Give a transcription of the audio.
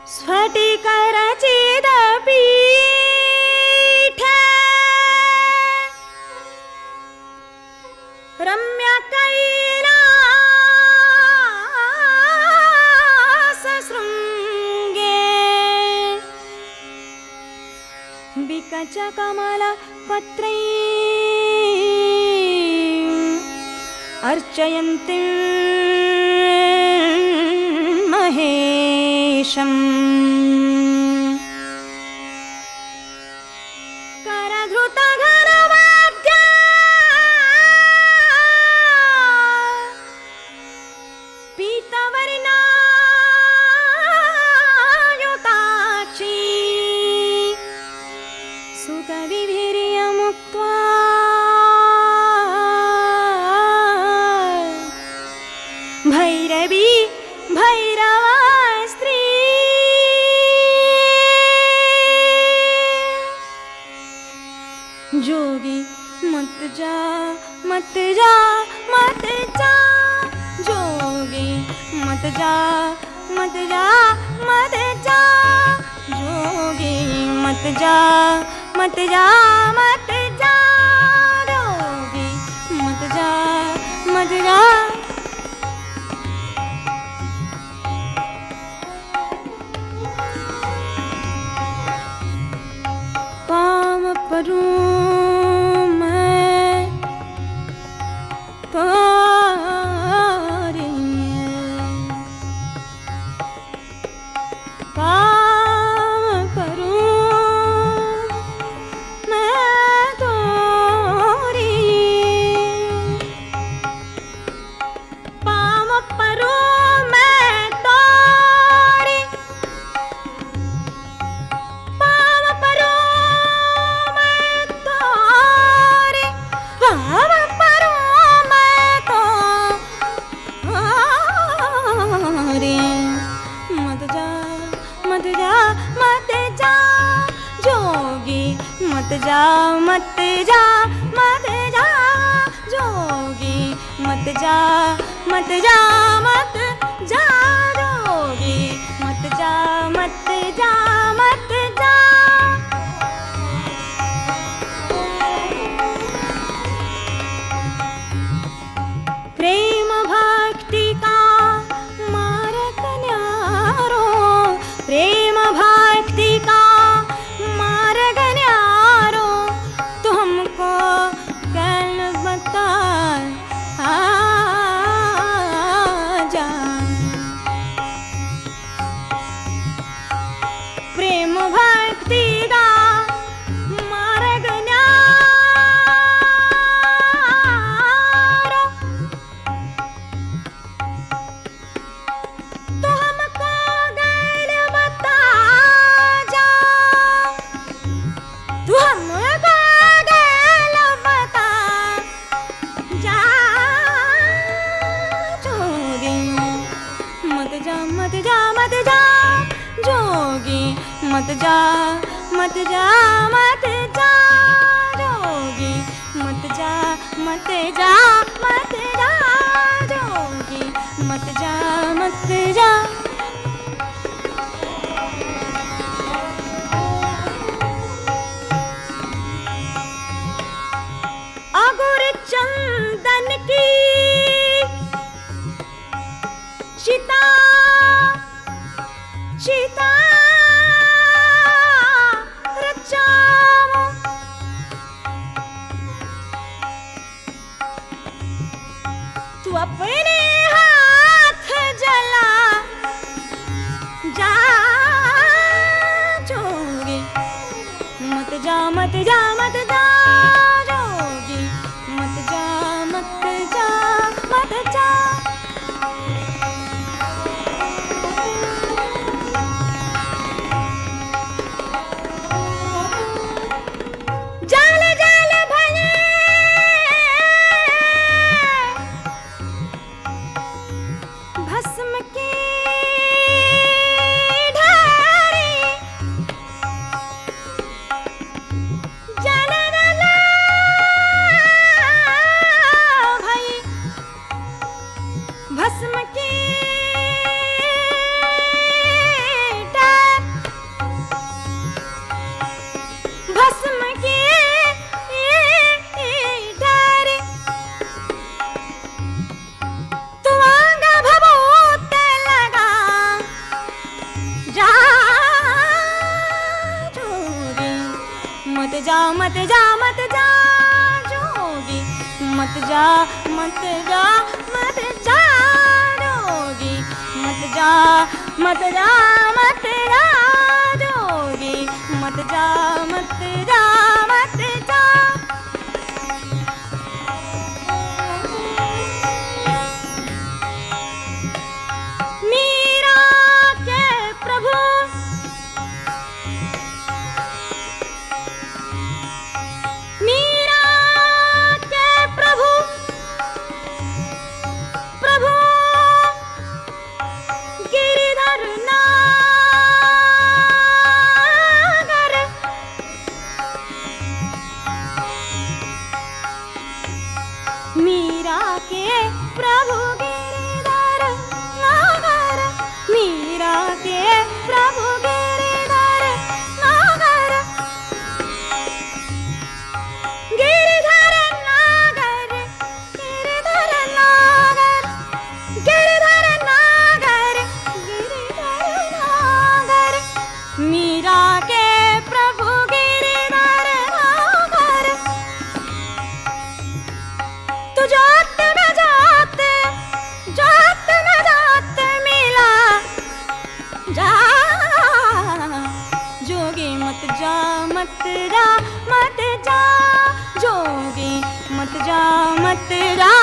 स्फटिकरचितपीठ रम्यकैलासशृङ्गे विकचकमलपत्रैः अर्चयन्तीं महेशम् करधृतघनवाद्या पीतवर्णायुताक्षी सुकविभिर्यमुक्त्वा भैरवी भैरवा स्त्री जोगी मत जा मत जा मत जा जोगी मत जा मत जा मत जा जोगी मत जा मत जा मत जा जोगी मत जा मत जा पाम परूं मैं तारी पाम परूं मैं तारी पाम परूं मैं तारी पाम परूं मत जा मत जा मत जा जोगी मत जा मत जा मत जा जोगी मत जा मत जा मत जा जोगी मत जा मत जा मत जा प्रेम भक्ति का मार्ग न्यारो प्रेम भक्ति का मार्ग न्यारो तो हमको कल बता जा प्रेम भक्ति का मार्ग न्यारो तो हमको गैर बता जा तू हमको गैर बता जा जोगी मत जा मत जा मत जा जोगी मत जा मत जा मत जा जोगी मत जा मत जा मत जा जोगी मत जा मत जा अगुर चंदन की चिता चिता रचाओ तू अपने हाथ जला जा जोगी मत जा मत जा मत जा जोगी मत जा मत जा मत जा जाल जाल भले मत जा मत जा मत जा जोगी मत जा मत जा मत जा जोगी मत जा मत जा मत जा। मीरा के प्रभु मीरा के प्रभु प्रभु गिरिधर नागर मीरा के प्रभु गिरिधर नागर मीरा के प्रभु गिरिधर नागर गिरिधर नागर गिरिधर नागर गिरिधर नागर गिरिधर नागर मीरा के प्रभु गिरिधर नागर। तू जात में जात मिला जा जोगी मत जा मत जा मत जा जोगी मत जा मत जा